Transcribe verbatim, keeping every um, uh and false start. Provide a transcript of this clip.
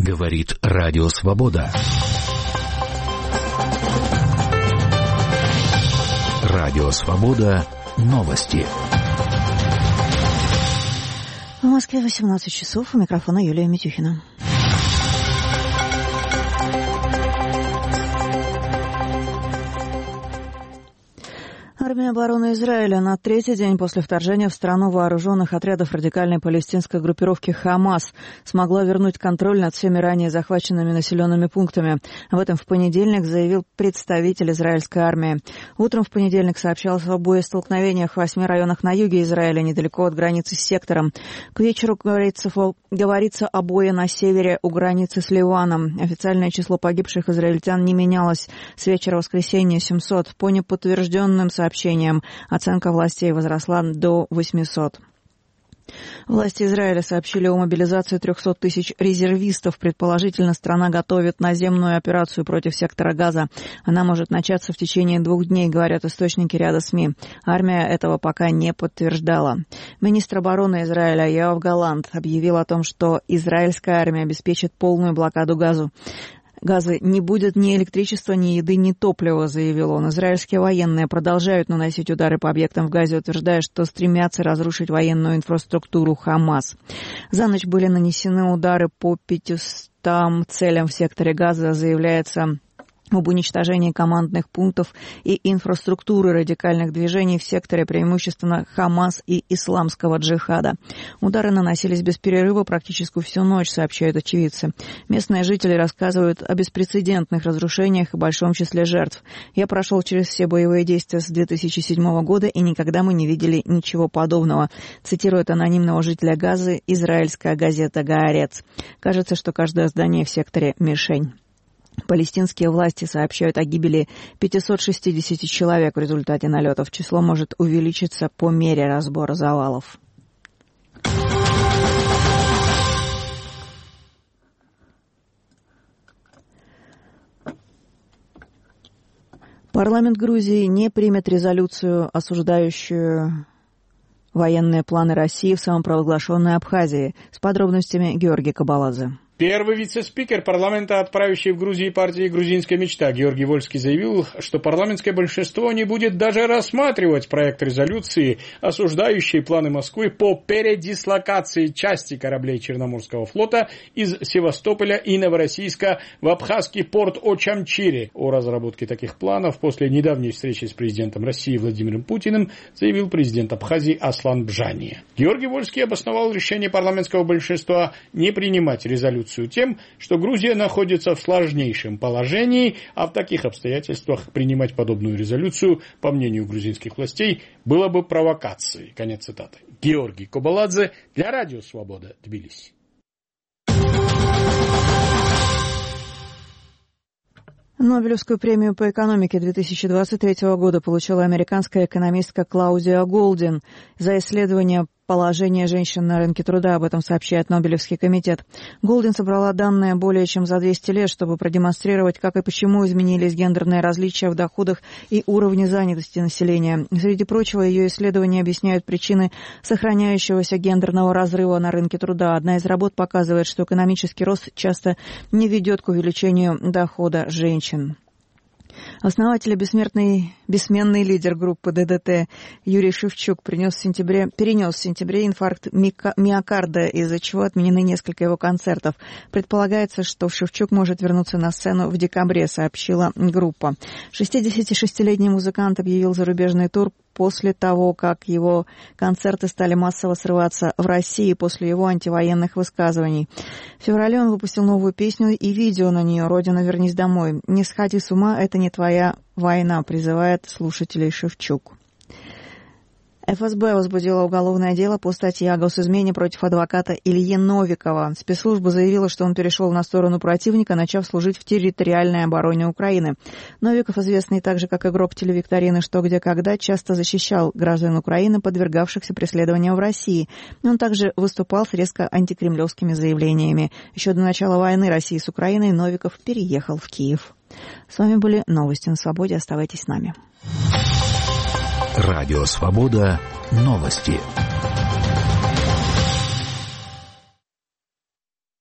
Говорит Радио Свобода. Радио Свобода. Новости. В Москве восемнадцать часов. У микрофона Юлия Митюхина. Армия обороны Израиля на третий день после вторжения в страну вооруженных отрядов радикальной палестинской группировки «Хамас» смогла вернуть контроль над всеми ранее захваченными населенными пунктами. Об этом в понедельник заявил представитель израильской армии. Утром в понедельник сообщалось о боестолкновениях в восьми районах на юге Израиля, недалеко от границы с сектором. К вечеру говорится, говорится о бое на севере у границы с Ливаном. Официальное число погибших израильтян не менялось. С вечера воскресенья семьсот. По неподтвержденным сообщениям оценка властей возросла до восьмисот. Власти Израиля сообщили о мобилизации трехсот тысяч резервистов. Предположительно, страна готовит наземную операцию против сектора Газа. Она может начаться в течение двух дней, говорят источники ряда СМИ. Армия этого пока не подтверждала. Министр обороны Израиля Йоав Галант объявил о том, что израильская армия обеспечит полную блокаду Газу. Газа не будет ни электричества, ни еды, ни топлива, заявил он. Израильские военные продолжают наносить удары по объектам в Газе, утверждая, что стремятся разрушить военную инфраструктуру Хамас. За ночь были нанесены удары по пятистам целям в секторе Газа, заявляется об уничтожении командных пунктов и инфраструктуры радикальных движений в секторе, преимущественно Хамас и исламского джихада. Удары наносились без перерыва практически всю ночь, сообщают очевидцы. Местные жители рассказывают о беспрецедентных разрушениях и большом числе жертв. «Я прошел через все боевые действия с две тысячи седьмого года, и никогда мы не видели ничего подобного», цитирует анонимного жителя Газы израильская газета «Гаарец». Кажется, что каждое здание в секторе — мишень. Палестинские власти сообщают о гибели пятисот шестидесяти человек в результате налетов. Число может увеличиться по мере разбора завалов. Парламент Грузии не примет резолюцию, осуждающую военные планы России в самопровозглашенной Абхазии. С подробностями Георгий Кабаладзе. Первый вице-спикер парламента, отправивший в Грузии партии «Грузинская мечта» Георгий Вольский заявил, что парламентское большинство не будет даже рассматривать проект резолюции, осуждающей планы Москвы по передислокации части кораблей Черноморского флота из Севастополя и Новороссийска в абхазский порт Очамчире. О разработке таких планов после недавней встречи с президентом России Владимиром Путиным заявил президент Абхазии Аслан Бжания. Георгий Вольский обосновал решение парламентского большинства не принимать резолюцию тем, что Грузия находится в сложнейшем положении, а в таких обстоятельствах принимать подобную резолюцию, по мнению грузинских властей, было бы провокацией. Конец цитаты. Георгий Кабаладзе для Радио Свобода, Тбилиси. Нобелевскую премию по экономике две тысячи двадцать третьего года получила американская экономистка Клаудия Голдин за исследование положения женщин на рынке труда. Об этом сообщает Нобелевский комитет. Голдин собрала данные более чем за двести лет, чтобы продемонстрировать, как и почему изменились гендерные различия в доходах и уровне занятости населения. Среди прочего, ее исследования объясняют причины сохраняющегося гендерного разрыва на рынке труда. Одна из работ показывает, что экономический рост часто не ведет к увеличению дохода женщин. Основатель и бессмертный, бессменный лидер группы ДДТ Юрий Шевчук принес в сентябре, перенес в сентябре инфаркт миокарда, из-за чего отменены несколько его концертов. Предполагается, что Шевчук может вернуться на сцену в декабре, сообщила группа. шестидесятишестилетний музыкант объявил зарубежный тур после того, как его концерты стали массово срываться в России после его антивоенных высказываний. В феврале он выпустил новую песню и видео на нее «Родина, вернись домой». «Не сходи с ума, это не твоя война», призывает слушателей Шевчук. эф эс бэ возбудила уголовное дело по статье о госизмене против адвоката Ильи Новикова. Спецслужба заявила, что он перешел на сторону противника, начав служить в территориальной обороне Украины. Новиков, известный также как игрок телевикторины «Что, где, когда», часто защищал граждан Украины, подвергавшихся преследованиям в России. Он также выступал с резко антикремлевскими заявлениями. Еще до начала войны России с Украиной Новиков переехал в Киев. С вами были новости на Свободе. Оставайтесь с нами. Радио Свобода. Новости.